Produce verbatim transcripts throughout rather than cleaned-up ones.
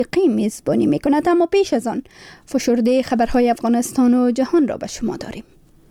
میزبانی میکند. اما پیش از آن فشرده خبرهای افغانستان و جهان را به شما داریم.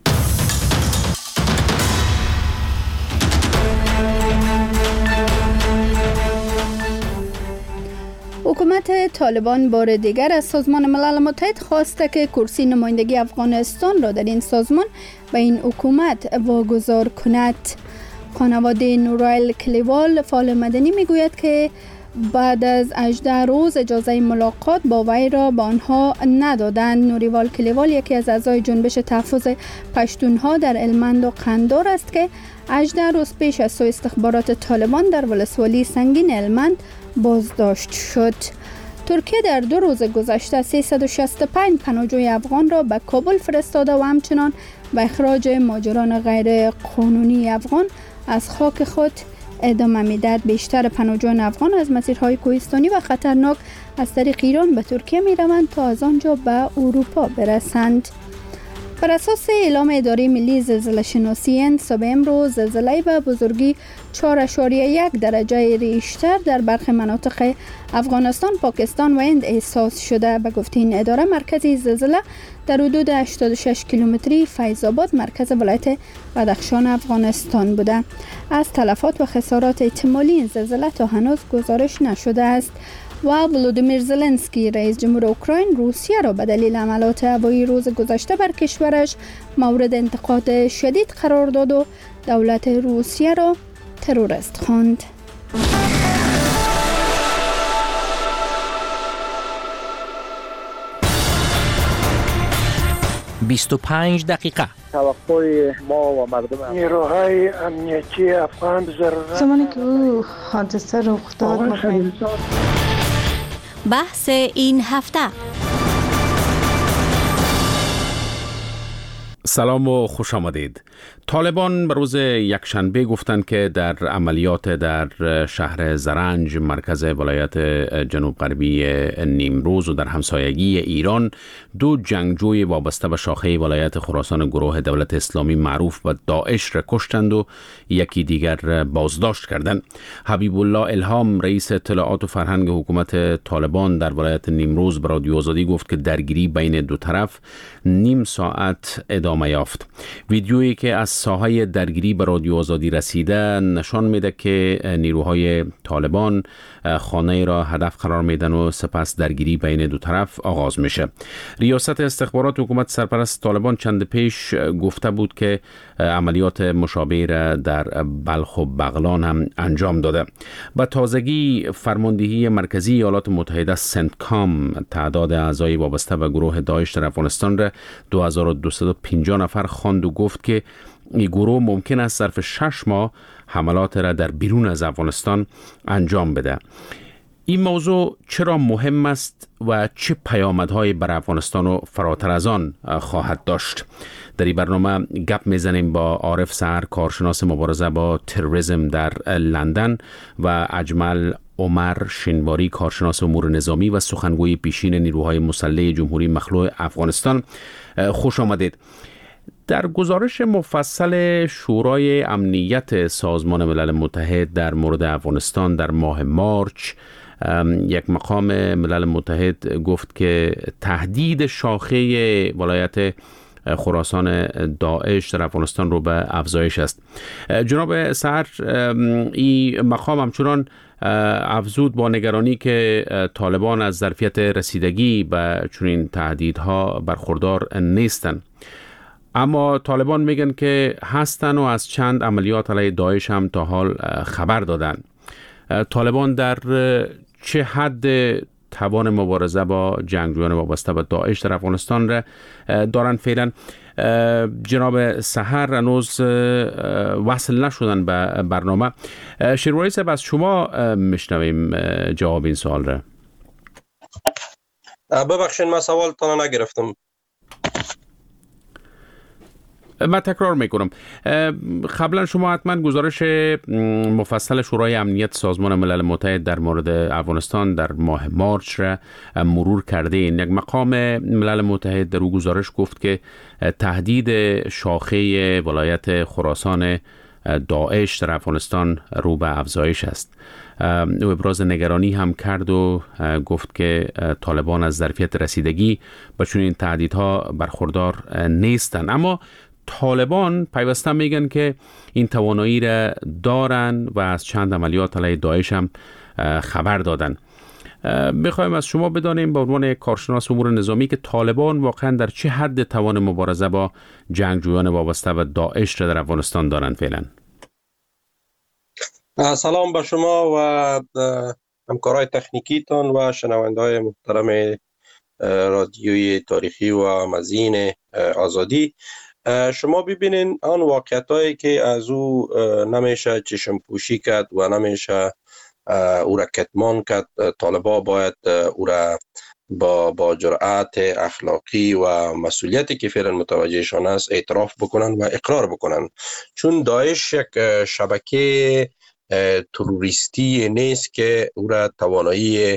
حکومت طالبان بار دیگر از سازمان ملل متحد خواسته که کرسی نمایندگی افغانستان را در این سازمان به این حکومت واگذار کند. خانواده نورایل کلیوال فعال مدنی میگوید که بعد از هجده روز اجازه ملاقات با وی را به آنها ندادند. نوریوال کلیوال یکی از اعضای جنبش تحفظ پشتونها در هلمند و قندار است که هجده روز پیش از سوی استخبارات طالبان در ولسوالی سنگین هلمند بازداشت شد. ترکیه در دو روز گذشته سیصد و شصت و پنج پناهجوی افغان را به کابل فرستاده و همچنان به اخراج مهاجران غیر قانونی افغان از خاک خود ادامه میدهد. بیشتر پناهجویان افغان از مسیرهای کوهستانی و خطرناک از طریق ایران به ترکیه می روند تا از آنجا به اروپا برسند. بر اساس اعلام اداره ملی زلزله شناسی هند صبح امروز زلزله به بزرگی چهار اشاریه یک درجه ریشتر در برخی مناطق افغانستان، پاکستان و هند احساس شده. به گفته این اداره مرکز زلزله در حدود هشتاد و شش کیلومتری فیض آباد مرکز ولایت بدخشان افغانستان بوده. از تلفات و خسارات احتمالی این زلزله تا هنوز گزارش نشده است. و ولودیمیر زلنسکی رئیس جمهور اوکراین روسیه را به دلیل حملات هوایی روز گذشته بر کشورش مورد انتقاد شدید قرار داد و دولت روسیه را تروریست خواند. بیست و پنج دقیقه توقع ما و مردم نیروهای امنیتی افغان ضرورت زمانی که او حادثه رخ داد بحث این هفته. سلام و خوش آمدید. طالبان به روز یکشنبه گفتند که در عملیات در شهر زرنج مرکز ولایت جنوب غربی نیمروز و در همسایگی ایران دو جنگجوی وابسته به شاخه ولایت خراسان گروه دولت اسلامی معروف به داعش را کشتند و یکی دیگر بازداشت کردند. حبیب الله الهام رئیس اطلاعات و فرهنگ حکومت طالبان در ولایت نیمروز به رادیو آزادی گفت که درگیری بین دو طرف نیم ساعت ادامه یافت. ویدیویی که از ساحه درگیری به رادیو آزادی رسیده نشان میده که نیروهای طالبان خانه را هدف قرار میدن و سپس درگیری بین دو طرف آغاز میشه. ریاست استخبارات حکومت سرپرست طالبان چند پیش گفته بود که عملیات مشابه را در بلخ و بغلان هم انجام داده. با تازگی فرماندهی مرکزی ایالات متحده سنتکام تعداد اعضای وابسته به گروه داعش در افغانستان را دو هزار و دویست و پنجاه نفر خواند و گفت که این گروه ممکن است ظرف شش ماه حملات را در بیرون از افغانستان انجام بده. این موضوع چرا مهم است و چه پیامدهایی بر افغانستان و فراتر از آن خواهد داشت؟ در این برنامه گپ میزنیم با عارف سحر، کارشناس مبارزه با تروریسم در لندن، و اجمل عمر شینواری، کارشناس امور نظامی و سخنگوی پیشین نیروهای مسلح جمهوری مخلوع افغانستان. خوش آمدید. در گزارش مفصل شورای امنیت سازمان ملل متحد در مورد افغانستان در ماه مارچ، یک مقام ملل متحد گفت که تهدید شاخه ولایت خراسان داعش در افغانستان رو به افزایش است. جناب سحر، این مقام همچنان افزود با نگرانی که طالبان از ظرفیت رسیدگی به چنین تهدیدها برخوردار نیستند. اما طالبان میگن که هستن و از چند عملیات علیه داعش هم تا حال خبر دادن. طالبان در چه حد توان مبارزه با جنگجویان وابسته به داعش در افغانستان را دارن فعلا؟ جناب سحر هنوز وصل نشدن به برنامه. شینواری صاحب، از شما میشنویم جواب این سوال را. ببخشید من سوالتان نگرفتم. من تکرار میکنم. قبلا شما حتما گزارش مفصل شورای امنیت سازمان ملل متحد در مورد افغانستان در ماه مارچ را مرور کرده این. یک مقام ملل متحد در او گزارش گفت که تهدید شاخه ولایت خراسان داعش در افغانستان رو به افزایش است. او ابراز نگرانی هم کرد و گفت که طالبان از ظرفیت رسیدگی به چنین تهدیدها برخوردار نیستند. اما طالبان پیوسته میگن که این توانایی را دارن و از چند عملیات علیه داعش هم خبر دادن. میخوایم از شما بدانیم به عنوان کارشناس امور نظامی که طالبان واقعا در چه حد توان مبارزه با جنگجویان وابسته به داعش را در افغانستان دارند فعلا؟ سلام به شما و همکارای تکنیکیتان و شنونده‌های محترم رادیوی تاریخی و مزین آزادی. شما ببینین آن واقعیتایی که از او نمیشه چشم پوشی کرد و نمیشه او را کتمان کرد. طالبا باید او را با با جرأت اخلاقی و مسئولیتی که فعلا متوجهشان است اعتراف بکنن و اقرار بکنن، چون داعش یک شبکه تروریستی نیست که او را توانایی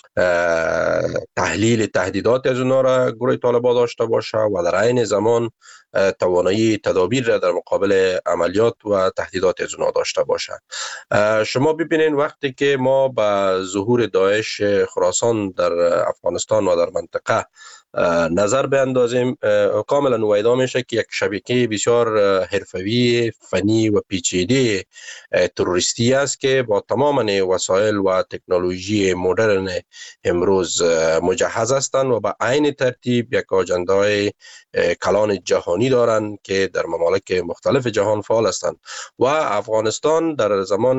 تحلیل تهدیدات از اونا را گروه طالبان داشته باشه و در عین زمان توانایی تدابیر را در مقابل عملیات و تهدیدات از اونا داشته باشه. شما ببینید وقتی که ما به ظهور داعش خراسان در افغانستان و در منطقه نظر بیندازیم، کاملا نویدا میشه که یک شبکه بسیار حرفوی، فنی و پیچیده تروریستی است که با تمام وسایل و تکنولوژی مدرن امروز مجهز هستند و به عین ترتیب یک آجندای کلان جهانی دارند که در ممالک مختلف جهان فعال هستند و افغانستان در زمان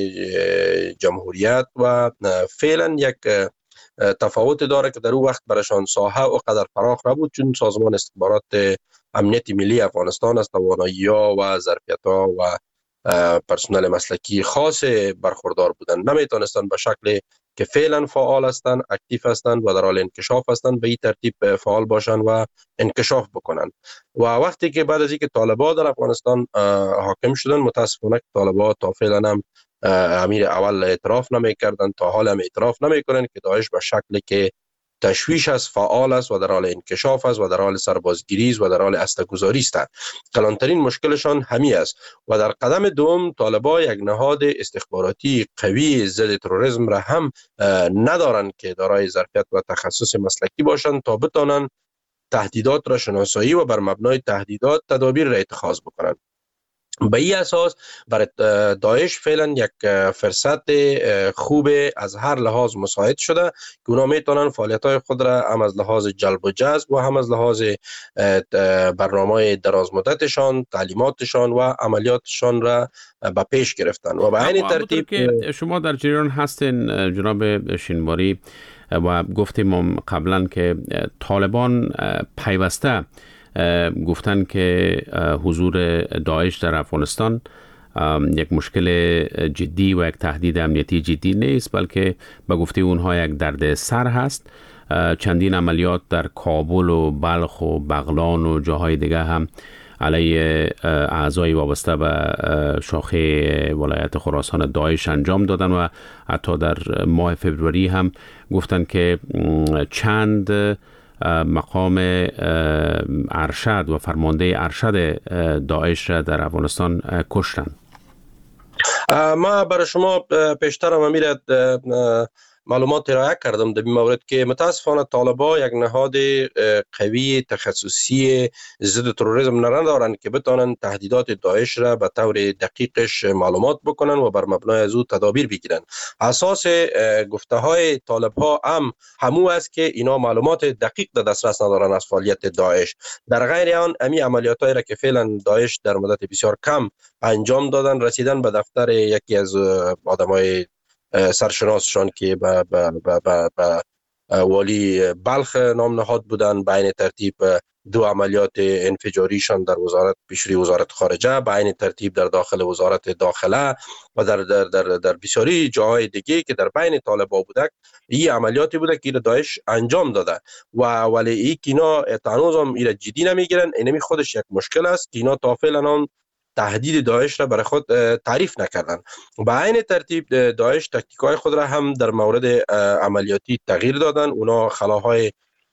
جمهوریت و فعلا یک تفاوت داره که در اون وقت برشان ساحه و قدر فراخ نبود، چون سازمان استخبارات امنیت ملی افغانستان از توانایی‌ها و ظرفیت‌ها و پرسنل مسلکی خاص برخوردار بودند، نمیتونستند به شکل که فعلا فعال هستند، اکتیو هستند و در حال انکشاف هستند به این ترتیب فعال باشند و انکشاف بکنند. و وقتی که بعد از اینکه طالبان در افغانستان حاکم شدن، متاسفانه طالبان تا فعلا هم امیر اول اعتراف نمی کردن، تا حال هم اعتراف نمی کنن که داعش به شکلی که تشویش است، فعال است و در حال انکشاف است و در حال سربازگیری است و در حال اسلحه‌گذاری است. کلانترین مشکلشان همین است. و در قدم دوم طالبان یک نهاد استخباراتی قوی ضد تروریسم را هم ندارند که دارای ظرفیت و تخصص مسلکی باشند تا بتوانند تهدیدات را شناسایی و بر مبنای تهدیدات تدابیر را اتخاذ بکنند. به این اساس برای داعش فعلا یک فرصت خوب از هر لحاظ مساعد شده که اونا میتونن فعالیت‌های خود را هم از لحاظ جلب و جذب و هم از لحاظ برنامه دراز مدتشان، تعلیماتشان و عملیاتشان را به پیش گرفتن و به عین ترتیب که شما در جریان هستین جناب شینواری و گفتیم قبلا که طالبان پیوسته گفتن که حضور داعش در افغانستان یک مشکل جدی و یک تهدید امنیتی جدی نیست، بلکه به گفته اونها یک درد سر هست. چندین عملیات در کابل و بلخ و بغلان و جاهای دیگه هم علیه اعضای وابسته به شاخه ولایت خراسان داعش انجام دادن و حتی در ماه فوریه هم گفتن که چند مقام ارشد و فرمانده ارشد داعش را در افغانستان کشتن. ما برای شما پیشتر هم امیرت معلومات ارائه کردم در این مورد که متاسفانه طالبان یک نهاد قوی تخصصی ضد تروریسم ندارند که بتوانند تهدیدات داعش را به طور دقیقش معلومات بکنن و بر مبنای از او تدابیر بگیرن. اساس گفته های طالبان هم همو است که اینا معلومات دقیق در دسترس ندارن از فعالیت داعش. در غیر آن امی عملیاتایی را که فعلا داعش در مدت بسیار کم انجام دادن، رسیدن به دفتر یکی از آدمای سرشناسشان که با با با با با والی بلخ نام نهاد بودن، به عین ترتیب دو عملیات انفجاریشان در وزارت پیشروی وزارت خارجه، به عین ترتیب در داخل وزارت داخله و در در در در بسیاری جاهای دیگه که در بین طالبان بوده، این عملیاتی بوده که داعش انجام داده و ولی این که اینا تنوز هم اینا جدی نمیگیرن. اینمی خودش یک مشکل است که اینا تا فعلا تهدید داعش را برای خود تعریف نکردن. به عین ترتیب داعش تاکتیک‌های خود را هم در مورد عملیاتی تغییر دادن. اونا خلاهای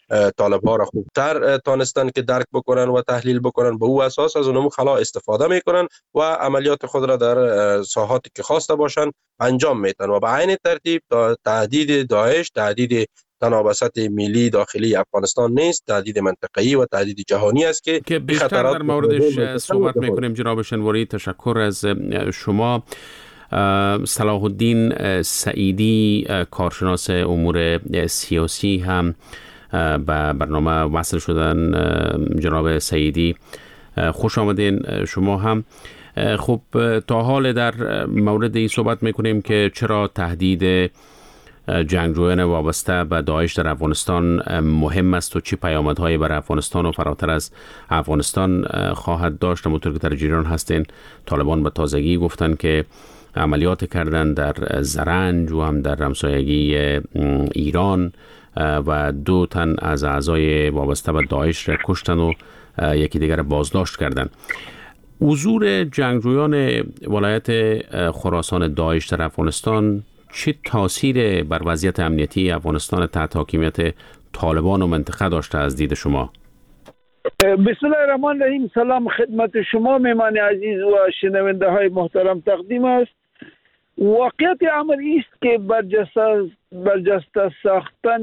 طالب ها را خوبتر تانستن که درک بکنن و تحلیل بکنن. به او اساس از اونمو خلا استفاده میکنن و عملیات خود را در ساحاتی که خواسته باشن انجام میتن و به عین ترتیب تهدید داعش تهدید تنابسط ملی داخلی افغانستان نیست، تهدید منطقه‌ای و تهدید جهانی است که که بیشتر در موردش صحبت میکنیم. جناب شنواری، تشکر از شما. صلاح الدین سعیدی، کارشناس امور سیاسی، هم به برنامه وصل شدن. جناب سعیدی خوش آمدین شما هم. خب تا حال در مورد این صحبت میکنیم که چرا تهدید جنگجویان وابسته به داعش در افغانستان مهم است و چه پیامدهایی برای افغانستان و فراتر از افغانستان خواهد داشت. همونطور که در جریان هستین، طالبان به تازگی گفتن که عملیات کردن در زرنج و هم در همسایگی ایران و دو تن از اعضای وابسته به داعش را کشتن و یکی دیگر بازداشت کردن. حضور جنگجویان ولایت خراسان داعش در افغانستان چه تاثیر بر وضعیت امنیتی افغانستان تحت حاکمیت طالبان و منطقه داشته از دید شما؟ بسم الله الرحمن الرحیم. سلام خدمت شما مهمان عزیز و شنونده های محترم تقدیم است. واقعیت امر است که برجسته برجسته ساختن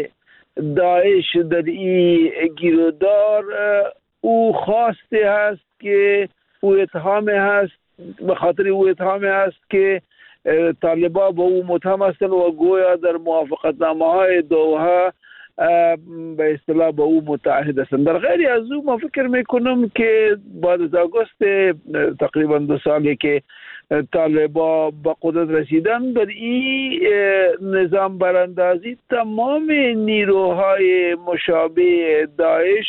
داعش در این گیرودار او خواسته است که او اتهام هست، به خاطر او اتهام هست که طالبان با او متهم هستند و گویا در موافقتنامه های دوحه به اصطلاح با او متعهد هستند. در غیر از او ما فکر میکنم که بعد از آگوست تقریبا دو سالی که طالبان به قدرت رسیدن، در این نظام براندازی تمام نیروهای مشابه داعش،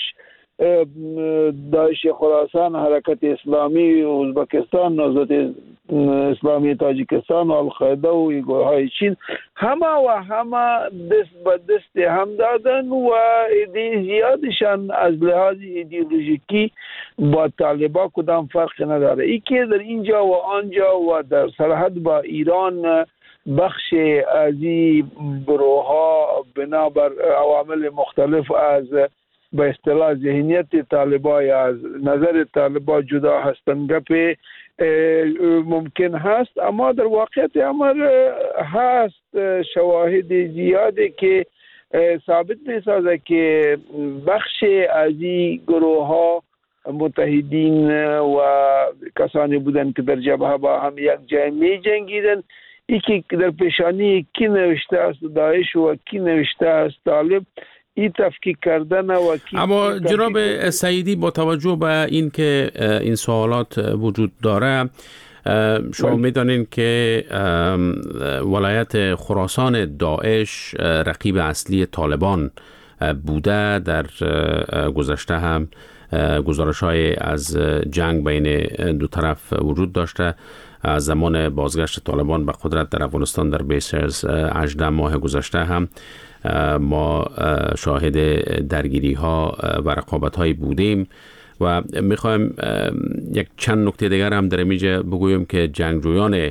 داعش خراسان، حرکت اسلامی ازبکستان، نهضت اسلامی تاجیکستان و القاعده و گروه‌های چین، همه و همه دست به دست هم دادن و ایده زیادشان از لحاظ ایدئولوژیکی با طالبان کدام فرق نداره. ای که در اینجا و آنجا و در سرحد با ایران بخش از این گروه‌ها بنابر عوامل مختلف از به اصطلاح ذهنیت طالبان یا از نظر طالبان جدا هستند گپ ممکن هست، اما در واقعیت امر هست شواهد زیاده که ثابت می‌سازه که بخش از این گروه ها متحدین و کسانی بودند که در جبهه با هم یک جای می جنگیدن. یکی در پیشانی کی نوشته است داعش و کی نوشته است طالب، این تفکیک کردن و اما جناب سعیدی، با توجه به این که این سوالات وجود داره، شما میدانین که ولایت خراسان داعش رقیب اصلی طالبان بوده. در گذشته هم گزارش‌های از جنگ بین دو طرف وجود داشته. از زمان بازگشت طالبان به قدرت در افغانستان در بیش از هجده ماه گذشته هم ما شاهد درگیری ها و رقابت های بودیم و میخوایم یک چند نکته دیگر هم در اینجا بگویم که جنگجویان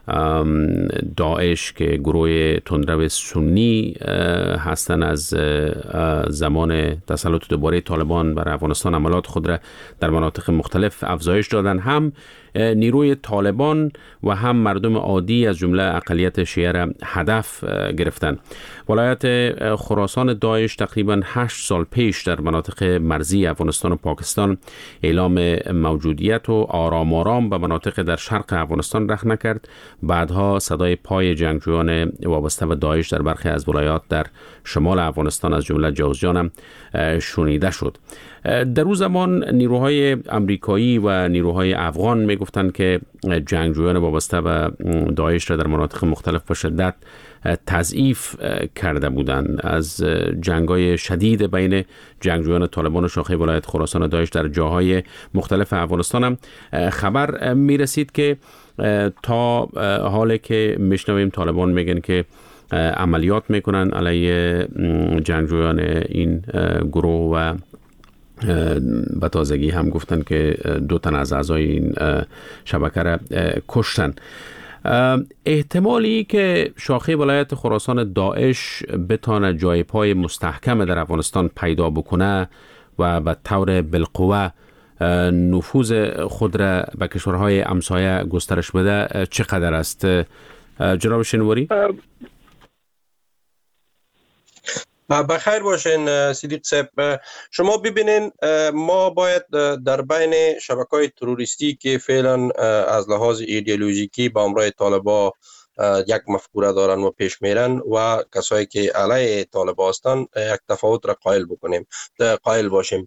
داعش که گروه تندرو سنی هستند از زمان تسلط دوباره طالبان بر افغانستان عملات خود را در مناطق مختلف افزایش دادن. هم نیروی طالبان و هم مردم عادی از جمله اقلیت شیعه را هدف گرفتن. ولایت خراسان داعش تقریبا هشت سال پیش در مناطق مرزی افغانستان و پاکستان اعلام موجودیت و آرام آرام به مناطق در شرق افغانستان رخ نکرد. بعدها صدای پای جنگجویان وابسته به داعش در برخی از ولایات در شمال افغانستان از جمله جوزجان هم شنیده شد. در اون زمان نیروهای امریکایی و نیروهای افغان میگفتند که جنگجویان وابسته به داعش را در مناطق مختلف به شدت تضعیف کرده بودند. از جنگ‌های شدید بین جنگجویان طالبان و شاخه ولایت خراسان داعش در جاهای مختلف افغانستان هم خبر میرسید که تا حالی که میشنویم طالبان میگن که عملیات میکنن علیه جنگجویان این گروه و به تازگی هم گفتن که دو تن از اعضای این شبکه را کشتن. احتمالی که شاخه ولایت خراسان داعش بتانه جای پای مستحکم در افغانستان پیدا بکنه و به طور بالقوه نفوذ خود را به کشورهای همسایه گسترش بده چقدر است جناب شنواری؟ بخیر باشین صدیق صاحب. شما ببینین ما باید در بین شبکه‌های تروریستی که فعلا از لحاظ ایدئولوژیکی با همراه طالبان یک مفکوره دارن و پیش میرن و کسایی که علیه طالبان هستن یک تفاوت را قائل بکنیم قائل باشیم.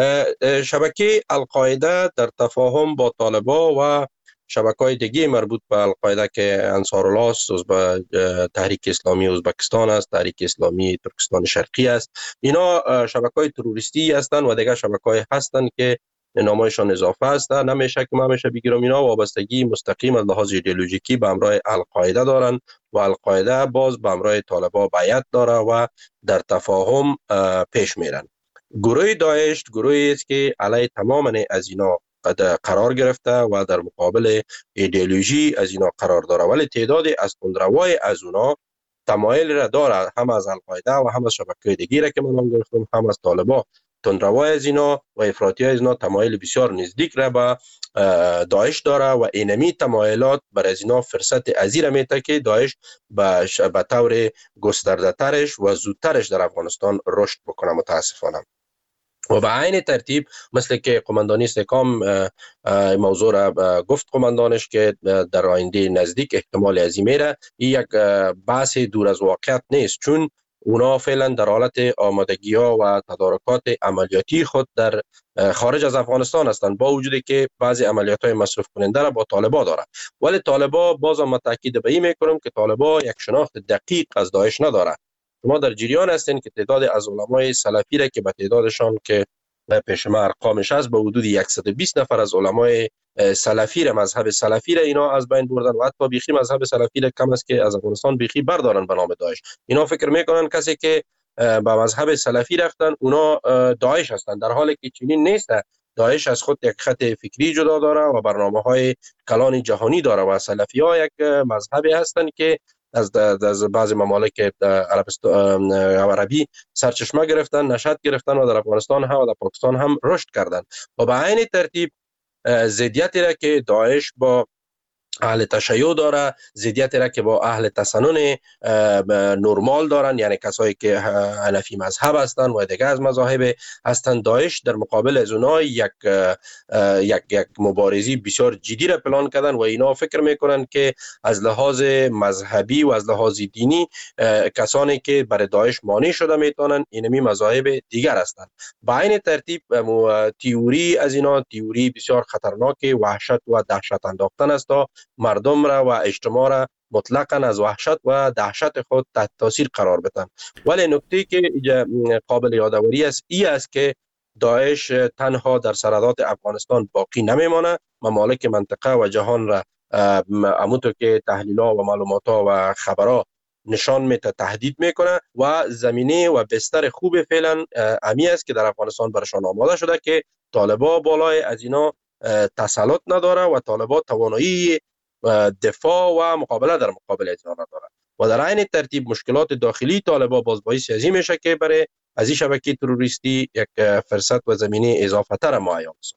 شبکه القاعده در تفاهم با طالبان و شبکه‌های دیگه مربوط به القاعده که انصارالله است، به تحریک اسلامی ازبکستان است، تحریک اسلامی ترکستان شرقی است، اینا شبکه‌های تروریستی هستند و دیگه شبکه‌های هستند که نامایشان اضافه است. نمیشه که ما همیشه بگیرم اینا وابستگی مستقیم از لحاظ ایدئولوژیکی به همراه القاعده دارن و القاعده باز به همراه طالبان بیعت داره و در تفاهم پیش میرن. گروه داعش گروهی است که علیه تماما از اینا قرار گرفته و در مقابل ایدئولوژی از اینا قرار داره، ولی تعدادی از تندروای از اونا تمایل را داره، هم از القاعده و هم از شبکه‌های دیگه را که من نام گرفتم، هم از طالبان. تندروای از اینا و افراطی از اینا تمایل بسیار نزدیک را به داعش داره و اینمی تمایلات بر از اینا فرصت ازیر میته که داعش به طور گسترده ترش و زودترش در افغانستان رشد بکنه. متاسفانه و به عین ترتیب مثل که قماندانی استحکام موضوع را گفت قماندانش که در آینده نزدیک احتمال از میره، این یک بحث دور از واقعیت نیست، چون اونا فعلا در حالت آمادگی ها و تدارکات عملیاتی خود در خارج از افغانستان هستند، با وجودی که بعضی عملیات های مصرف کننده را با طالبان داره. ولی طالبان بازم ما تاکید به این میکنم که طالبان یک شناخت دقیق از داعش نداره. ما در جریان هستین که تعداد از علمای سلفی را که به تعدادشان که پیش ما ارقامش هست به حدود صد و بیست نفر از علمای سلفی را، مذهب سلفی را اینا از بین بردن و حتی بیخی مذهب سلفی را کم است که از افغانستان بیخی بردارن به نام داعش. اینا فکر میکنن کسی که به مذهب سلفی رفتن اونا داعش هستند، در حالی که چنین نیست. داعش از خود یک خط فکری جدا داره و برنامه‌های کلان جهانی داره و سلفی ها یک مذهبی هستند که از از بعضی ممالک عربستان عربی سرچشمه گرفتن، نشأت گرفتن و در افغانستان هم و در پاکستان هم رشد کردند. و به عین ترتیب ضدیتی را که داعش با اهل تشیع داره، ضدیتی را که با اهل تسنن نرمال دارن، یعنی کسایی که حنفی مذهب هستند و دیگه از مذاهب هستند، داعش در مقابل از اونها یک یک یک مبارزی بسیار جدی را پلان کردن و اینا فکر میکنن که از لحاظ مذهبی و از لحاظ دینی کسانی که برای داعش مانع شده میتونن اینمی مذاهب دیگر هستند. با این ترتیب تئوری از اینا تئوری بسیار خطرناک، وحشت و دهشت انداختن است تا مردم را و اجتماع را مطلقاً از وحشت و دهشت خود تحت تاثیر قرار بدن. ولی نکته که قابل یادآوری است این است که داعش تنها در سرحدات افغانستان باقی نمیمانه، ممالک منطقه و جهان را همونطور که تحلیل‌ها و معلومات‌ها و خبرها نشان میده تهدید میکنه و زمینه و بستر خوب فعلا امی است که در افغانستان برشان آماده شده که طالبان بالای از اینا تسلط نداره و طالبان توانایی دفاع و مقابله در مقابل از اینا نداره و در عین ترتیب مشکلات داخلی طالبان باز باعث ازی میشه که برای از این شبکه تروریستی یک فرصت و زمینه اضافه تر معین است.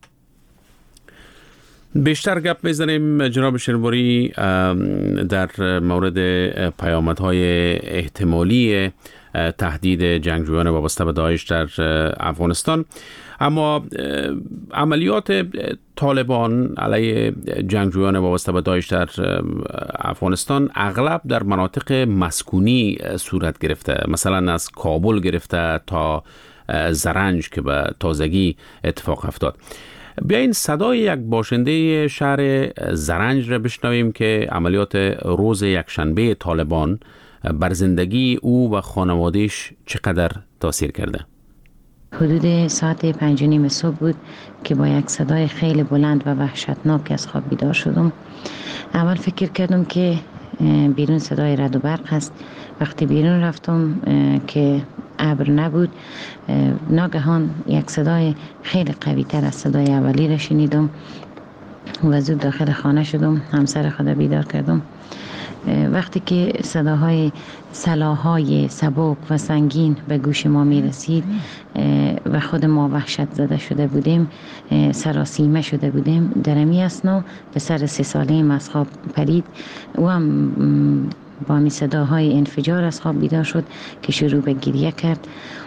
بیشتر گپ میزنیم جناب شنواری در مورد پیامدهای احتمالی تهدید جنگجویان وابسته به داعش در افغانستان، اما عملیات طالبان علیه جنگجویان وابسته به داعش در افغانستان اغلب در مناطق مسکونی صورت گرفته، مثلا از کابل گرفته تا زرنج که به تازگی اتفاق افتاد. بیاین صدای یک باشنده شهر زرنج را بشنویم که عملیات روز یکشنبه طالبان بر زندگی او و خانوادهش چقدر تاثیر کرده. حدود ساعت پنج و نیم صبح بود که با یک صدای خیلی بلند و وحشتناک از خواب بیدار شدم. اول فکر کردم که بیرون صدای رعد و برق هست. وقتی بیرون رفتم که ابر نبود، ناگهان یک صدای خیلی قوی تر از صدای اولی را شنیدم و زود داخل خانه شدم، همسر خود بیدار کردم. وقتی که صداهای سلاح‌های سبک و سنگین به گوش ما می رسید و خود ما وحشت زده شده بودیم، سراسیمه شده بودیم، درمی اسنا به سر سه ساله از خواب پرید و هم با می صداهای انفجار از خواب بیدار شد که شروع به گریه کرد.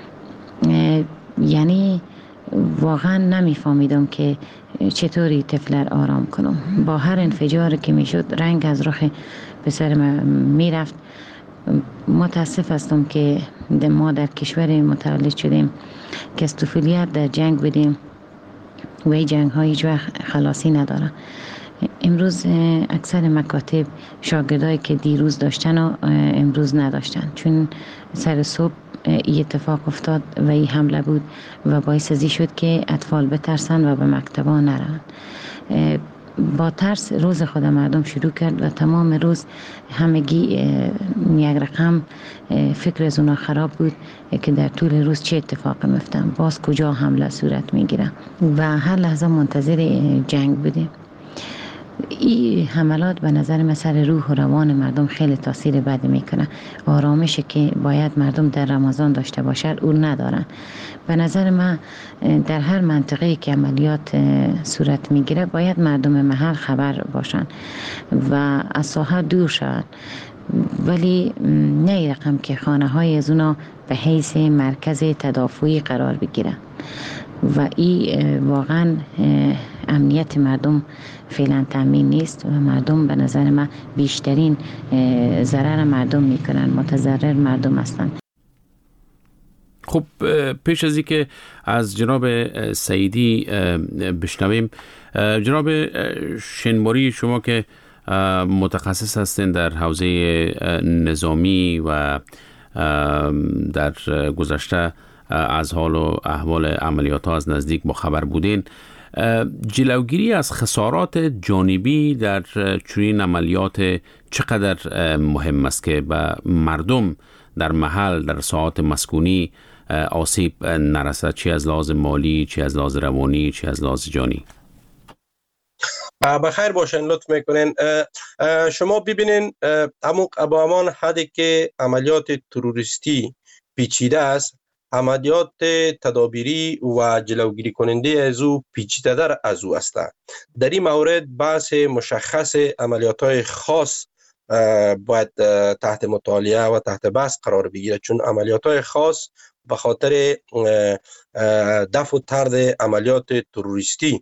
یعنی واقعا نمیفهمیدم که چطوری طفل آرام کنم. با هر انفجار که میشد رنگ از رخ پسر من میرفت. متاسف هستم که ما در کشور متولد شدیم که از طفولیت در جنگ بودیم و این جنگ ها هیچ وقت خلاصی نداره. امروز اکثر مکاتب شاگردایی که دیروز داشتن و امروز نداشتن، چون سر صبح این اتفاق افتاد و این حمله بود و باعث ازی شد که اطفال بترسن و به مکتبا نرن. با ترس روز خود مردم شروع کرد و تمام روز همگی یک رقم فکر از اونا خراب بود که در طول روز چه اتفاق میفتن، باز کجا حمله صورت میگیره و هر لحظه منتظر جنگ بودیم. این حملات به نظر من سر روح و روان مردم خیلی تاثیر بدی میکنه. آرامشی که باید مردم در رمضان داشته باشد او ندارن. به نظر من در هر منطقه‌ای که عملیات صورت میگیره باید مردم محل خبر باشن و از ساحه دور شوند، ولی نه رقم که خانه های از اونا به حیث مرکز تدافعی قرار بگیره و این واقعا امنیت مردم فعلا تامین نیست و مردم به نظر من بیشترین ضرر مردم میکنن، متضرر مردم هستن. خب پیش از اینکه از جناب سعیدی بشنویم، جناب شنباری، شما که متخصص هستین در حوزه نظامی و در گذشته از حال و احوال عملیات ها از نزدیک با خبر بودین، جلوگیری از خسارات جانبی در چنین عملیات چقدر مهم است که به مردم در محل در ساعات مسکونی آسیب نرسد، چی از لحاظ مالی، چی از لحاظ روانی، چی از لحاظ جانی؟ بخیر باشین، لطف میکنین. شما ببینین با همان حدی که عملیات تروریستی پیچیده است، عملیات تدابیری و جلوگیری کننده از او پیچیده در از او است. در این مورد بحث مشخص عملیات های خاص باید تحت مطالعه و تحت بحث قرار بگیرد، چون عملیات های خاص به خاطر دفع و طرد عملیات تروریستی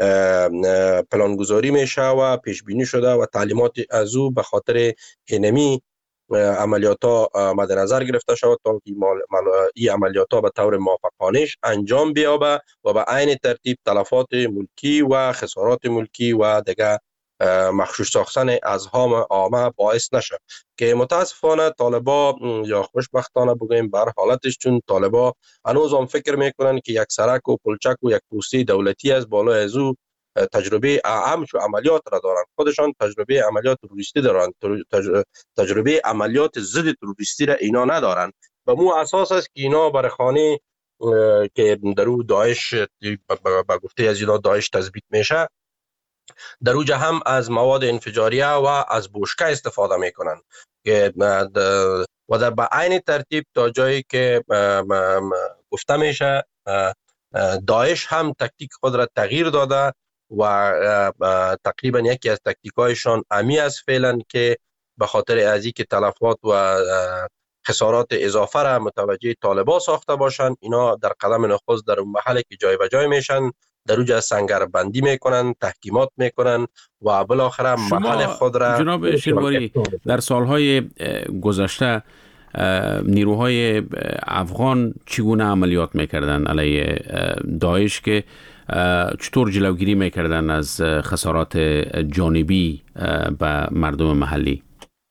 پلانگذاری میشه و پیش بینی شده و تعلیمات از او به خاطر اینمی عملیات ها مد نظر گرفته شود تا که این عملیات ها به طور موفقانه انجام بیابه و به عین ترتیب تلفات ملکی و خسارات ملکی و دیگه مخشوش ساختن ازهام عامه باعث نشه، که متاسفانه طالبا یا خوشبختانه بگویم بر حالتش، چون طالبا هنوز هم فکر میکنن که یک سرک و پلچک و یک پوسته دولتی از بالا از او تجربه اعم شو عملیات را دارن. خودشان تجربه عملیات تروریستی دارن، تجربه عملیات ضد تروریستی را اینا ندارن. به مو اساس است که اینا بر خانه که در او داعش با گفته از اینا داعش تثبیت میشه، در اوجه هم از مواد انفجاریه و از بوشکه استفاده میکنن که و در به عین ترتیب تا جایی که گفته میشه داعش هم تکتیک خود را تغییر داده و تقریبا یکی از تکتیک هایشان امی است فعلا که به خاطر از اینکه تلفات و خسارات اضافه را متوجه طالبا ساخته باشند، اینا در قدم نخست در اون محله که جای به جای میشن در اوجه سنگر بندی میکنن، تحکیمات میکنن و بالاخره محل خود را. جناب شنواری، در سالهای گذشته نیروهای افغان چگونه عملیات میکردن علیه داعش که چطور جلوگیری میکردن از خسارات جانبی به مردم محلی؟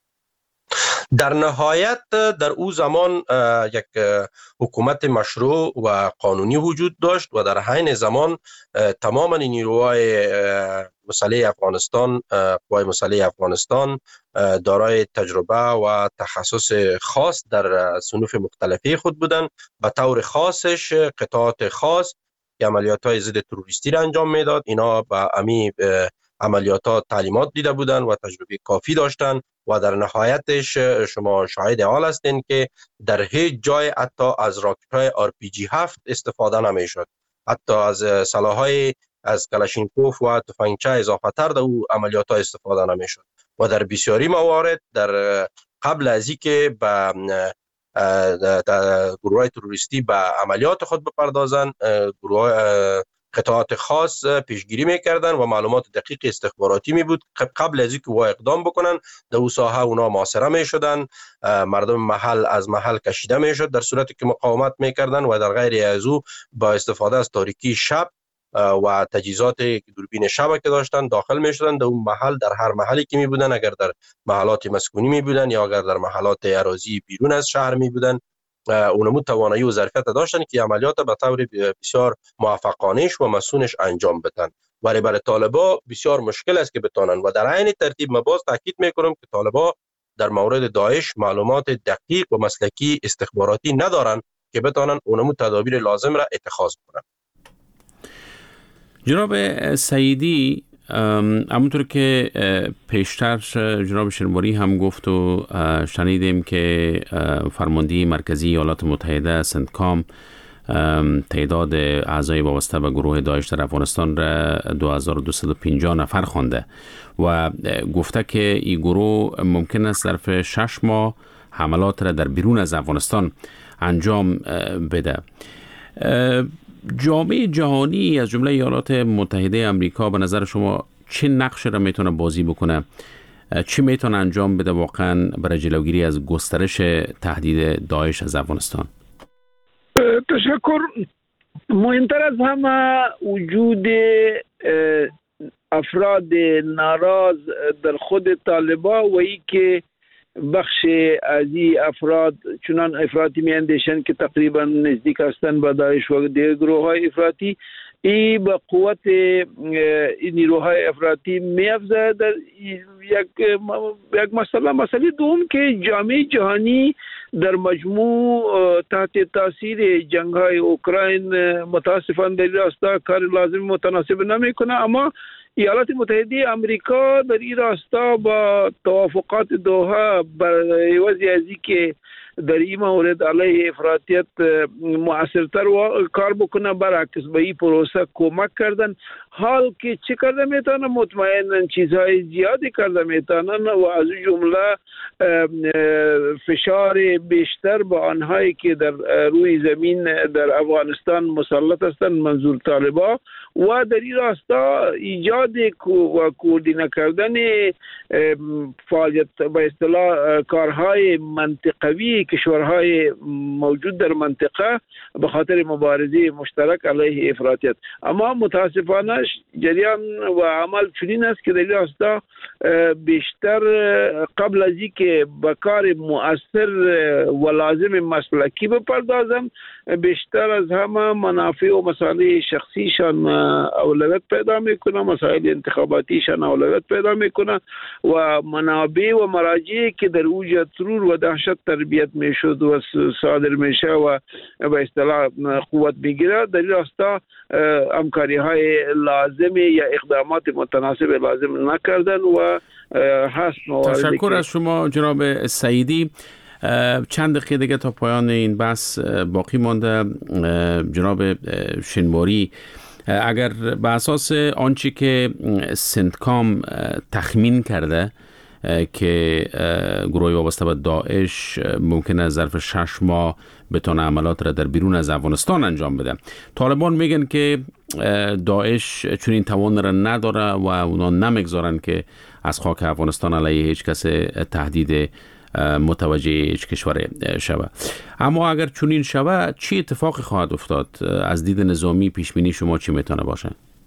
در نهایت در او زمان یک حکومت مشروع و قانونی وجود داشت و در حین زمان تماما نیروهای مسلح افغانستان، قوای مسلح افغانستان دارای تجربه و تخصص خاص در صنوف مختلفی خود بودند. به طور خاصش قطعات خاص که عملیات های ضد تروریستی را انجام میداد، اینا با امی عملیات تعلیمات دیده بودن و تجربه کافی داشتن و در نهایتش شما شاهد حال هستین که در هیچ جای حتی از راکت های آر پی جی هفت استفاده نمی شد، حتی از سلاح‌های از کلاشینکوف و تفنگچه اضافه تر در او عملیات ها استفاده نمی شد و در بسیاری موارد در قبل از اینکه به گروه تروریستی به عملیات خود بپردازند، گروه قطعات خاص پیشگیری میکردن و معلومات دقیق استخباراتی می بود قبل از اینکه وا اقدام بکنن در اون ساحه اونا محاصره میشدن، مردم محل از محل کشیده میشد در صورتی که مقاومت میکردن و در غیر از او با استفاده از تاریکی شب و تجهیزات دوربین شب که داشتن داخل میشدن در اون محل، در هر محلی که می بودن، اگر در محلات مسکونی می بودن یا اگر در محلات اراضی بیرون از شهر می بودن، اونمو توانایی و ظرفیت داشتن که عملیات به طور بسیار موفقانه‌اش و مسئولش انجام بدن. ولی برای طالبا بسیار مشکل است که بتونن و در عین ترتیب ما باز تاکید میکنم که طالبا در مورد داعش معلومات دقیق و مسلکی استخباراتی ندارن که بتونن اونمو تدابیر لازم را اتخاذ کنن. جناب سعیدی، همونطور که پیشتر جناب شنواری هم گفت و شنیدیم که فرمانده مرکزی ایالات متحده سنتکام تعداد اعضای وابسته به گروه داعش در افغانستان را دو هزار و دویست و پنجاه نفر خوانده و گفته که این گروه ممکن است ظرف شش ماه حملات را در بیرون از افغانستان انجام بده. جامعه جهانی از جمله ایالات متحده آمریکا به نظر شما چه نقش را میتونه بازی بکنه؟ چی میتونه انجام بده واقعا برای جلوگیری از گسترش تهدید داعش از افغانستان؟ تشکر. مهمتر از همه وجود افراد ناراض در خود طالبان و ای که بخش از این افراد چنان افراطی می اندیشند که تقریبا نزدیک هستند به داعش و دیگر گروه های افراطی، این با قوت این نیروهای افراطی می افزاید. در یک یک مسئله مسئله دوم که جامعه جهانی در مجموع تحت تاثیر جنگ های اوکراین متاسفانه در راستا کار لازم متناسب نمی کنه، اما ایالات متحده آمریکا در این راستا با توافقات دوحه برای وضعی که در این مورد علیه افراطیت مؤثرتر کار بکنه، برعکس به این پروسه کمک کردن. حال که چه کرده میتونن؟ مطمئنن چیزهای زیادی کرده میتونن و از جمله فشار بیشتر با آنهایی که در روی زمین در افغانستان مسلط هستند، منظور طالبان، و در این راستا ایجاد و کوردینه کردن فعالیت به اصطلاح کارهای منطقوی کشورهای موجود در منطقه به خاطر مبارزه مشترک علیه افراطیت. اما متاسفانه جریان و عمل چنین است که در این راستا بیشتر قبل از اینکه به کار مؤثر و لازم مسلکی بپردازم، بیشتر از همه منافع و مسائل شخصیشان اولویت پیدا میکنه، مسائل انتخاباتیشان اولویت پیدا میکنه و منابع و مراجعی که در اوج ترور و دهشت تربیت میشد و صادر میشه و به اصطلاح قوت میگیره، در این راستا همکاری های لازم یا اقدامات متناسب لازم نکردن و هست مواردی. تشکر از شما جناب سعیدی. چند دقیقه دیگه تا پایان این بحث باقی مانده. جناب شنواری، اگر به اساس آنچه که سنتکام تخمین کرده که گروه وابسته به داعش ممکن است ظرف شش ماه بتونه عملات را در بیرون از افغانستان انجام بده، طالبان میگن که داعش چون این توان را نداره و اونا نمیگذارن که از خاک افغانستان علیه هیچ کس تهدید متوجه هیچ کشور شود. اما اگر چنین شود چی اتفاقی خواهد افتاد؟ از دید نظامی پیش بینی شما چی میتونه باشه؟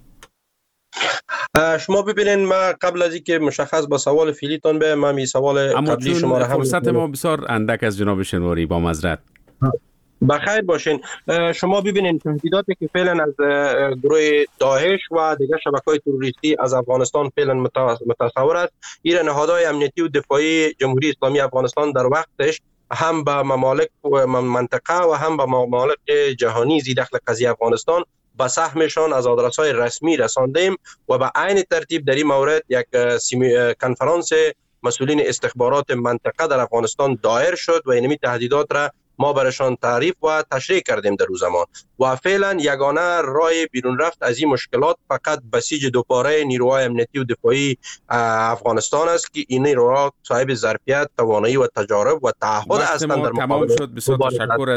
شما ببینین، ما قبل از اینکه مشخص با سوال فعلیتون به من می سوال قبلی شما را هم فرصت ما بسیار اندک از جناب شنواری، با معذرت. بخیر باشین. شما ببینین تهدیداتی که فعلا از گروه داعش و دیگر شبکه‌های تروریستی از افغانستان فعلا متصور است، این نهادهای امنیتی و دفاعی جمهوری اسلامی افغانستان در وقتش هم به ممالک و منطقه و هم به ممالک جهانی زی دخل قضیه افغانستان به سهمشان از آدرس‌های رسمی رساندیم و به عین ترتیب در این مورد یک کنفرانس مسئولین استخبارات منطقه در افغانستان دایر شد و اینمی تهدیدات را ما برشان تعریف و تشریح کردیم در روز زمان و فعلا یگانه راه بیرون رفت از این مشکلات فقط بسیج دوپاره نیروهای امنیتی و دفاعی افغانستان است که این نیروها صاحب ظرفیت، توانایی و تجارب و تعهد هستند در مقابل. تمام شد. بسیار تشکر.